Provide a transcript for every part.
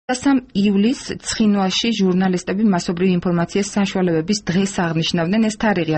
3 ივლისს ცხინვალში ჟურნალისტები მასობრივი ინფორმაციის საშუალებების დღეს აღნიშნავდნენ. ეს თარიღი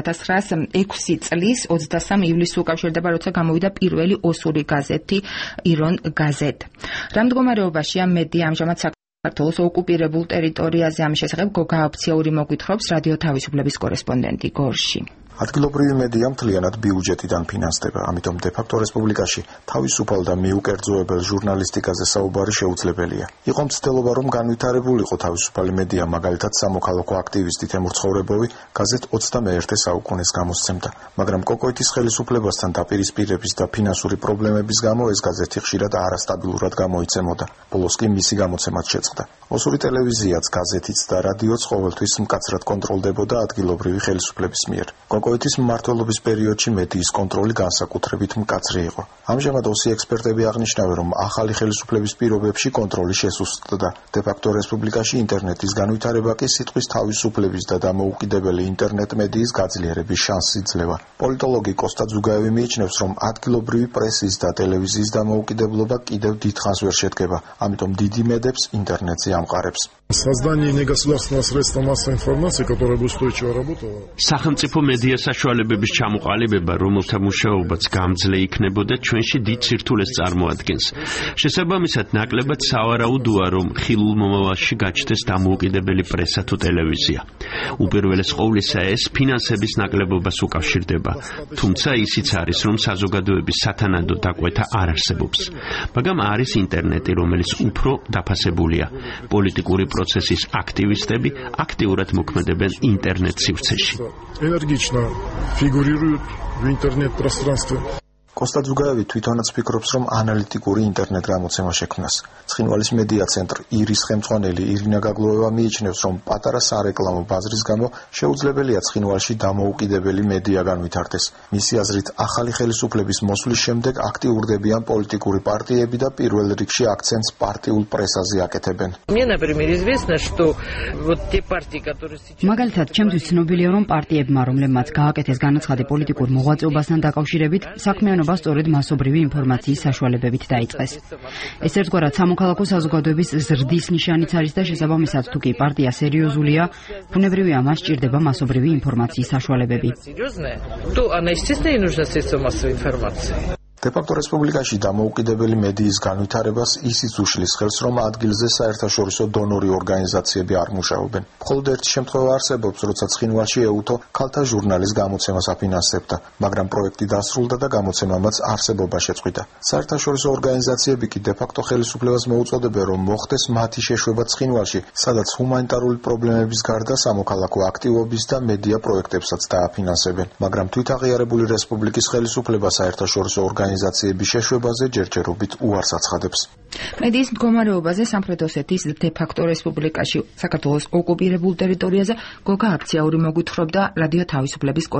1906 წლის 23 ივლისს უკავშირდება, როცა გამოვიდა პირველი ოსური გაზეთი ირონ გაზეთ. რა მდგომარეობაშია მედია ამჟამად საქართველოს ოკუპირებულ ტერიტორიაზე? ამის შესახებ გოგა ოფიციალური მოგვითხრობს რადიო თავისუფლების კორესპონდენტი გორში. ადგილობრივი მედია მთლიანად ბიუჯეტიდან ფინანსდება, ამიტომ დე-ფაქტო რესპუბლიკაში თავისუფალ და მიუკერძოებელ ჟურნალისტიკაზე საუბარი შეუძლებელია. იყო მცდელობა, რომ განვითარებულიყო თავისუფალი მედია, მაგალითად სამოქალაქო აქტივისტი თემურ ცხოვრებოვი გაზეთ 21 საუკუნეს გამოსცემდა, მაგრამ კოკოეთის ხელისუფლებასთან დაპირისპირების და ფინანსური პრობლემების გამო ეს გაზეთი ხშირად არასტაბილურად გამოიცემოდა. ბოლოს კი მისი გამოცემაც შეწყდა. ოსური ტელევიზიაც, გაზეთიც და რადიოც ყოველთვის მკაცრად კონტროლდებოდა ადგილობრივი ხელისუფლების მიერ. კოკოეთის მმართველობის პერიოდში მედიის კონტროლი განსაკუთრებით მკაცრი იყო. ამჟამად ოსი ექსპერტები აღნიშნავენ, რომ ახალი ხელისუფლების პირობებში კონტროლი შესუსტდა. დე-ფაქტო რესპუბლიკაში ინტერნეტის განვითარება კი სიტყვის თავისუფლების და დამოუკიდებელი ინტერნეტ მედიის გაძლიერების შანსს იძლევა. პოლიტოლოგი კოსტა ძუგაევი მიიჩნევს, რომ ადგილობრივი პრესის და ტელევიზიის დამოუკიდებლობა კიდევ დიდხანს ვერ შედგება, ამიტომ დიდი მედებს ინტერნეტზე ამყარებს. Создание негосударственного средства массовой информации, которое бы устойчиво работало. სახელმწიფო მედია საშუალებების ჩამოყალიბება, რომელთა მუშაობაც გამძლე იქნებოდა, ჩვენში დიდ სირთულეს წარმოადგენს. შესაბამისად, ნაკლებად სავარაუდოა, რომ ხილულ მომავალში გაჩნდეს დამოუკიდებელი პრესა თუ ტელევიზია. უპირველეს ყოვლისა ეს ფინანსების ნაკლებობას უკავშირდება, თუმცა ისიც არის, რომ საზოგადოების სათანადო დაკვეთა არ არსებობს. მაგრამ არის ინტერნეტი, რომელიც უფრო დაფასებულია. პოლიტიკური პროცესის აქტივისტები აქტიურად მოქმედებენ ინტერნეტ სივრცეში. Энергично фигурируют в интернет-пространстве. კოსტა ძუგაევი თვითონაც ფიქრობს, რომ ანალიტიკური ინტერნეტ გამოცემა შექმნას. ცხინვალის მედია ცენტრ ირის ხელმძღვანელი ირინა გაგლოვევა მიიჩნევს, რომ პატარა სარეკლამო ბაზრის გამო შეუძლებელია ცხინვალში დამოუკიდებელი მედია განვითარდეს. მისი აზრით, ახალი ხელისუფლების მოსვლის შემდეგ აქტიურდებიან პოლიტიკური პარტიები და პირველ რიგში აქცენტს პარტიულ პრესაზე აკეთებენ. მაგალითად, ჩემთვის ცნობილია, რომ პარტიებმა, რომლებმაც გააკეთეს განაცხადი პოლიტიკურ მოღვაწეობასთან დაკავშირებით, საქმიანობა სწორედ მასობრივი ინფორმაციის საშუალებებით დაიწყეს. ეს ერთგვარად სამოქალაქო საზოგადოების ზრდის ნიშანიც არის და შესაბამისად, თუ კი პარტია სერიოზულია, ბუნებრივია მას სჭირდება მასობრივი ინფორმაციის საშუალებები. დე-ფაქტო რესპუბლიკაში დამოუკიდებელი მედიის განვითარებას ისიც უშლის ხელს, რომ ადგილზე საერთაშორისო დონორი ორგანიზაციები არ მუშაობენ. მხოლოდ ერთი შემთხვევა არსებობს, როცა ცხინვალში ეუთო ქალთა ჟურნალის გამოცემას აფინანსებდა, მაგრამ პროექტი დასრულდა და გამოცემამაც არსებობა შეწყვიტა. საერთაშორისო ორგანიზაციები კი დე-ფაქტო ხელისუფლებას მოუწოდებენ, რომ მოხდეს მათი შეშვება ცხინვალში, სადაც ჰუმანიტარული პრობლემების გარდა სამოქალაქო აქტივობის და მედია პროექტებსაც დააფინანსებენ, მაგრამ თვითაღიარებული რესპუბლიკის ხელისუფლება საერთაშორისო ორგანიზაციების შეშვებაზე ჯერჯერობით უარს აცხადებს. მედიის მდგომარეობაზე სამხრეთ ოსეთის დე-ფაქტო რესპუბლიკაში საქართველოს ოკუპირებულ ტერიტორიაზე გოგა ოფიციალური მოგვითხრობდა რადიო თავისუფლების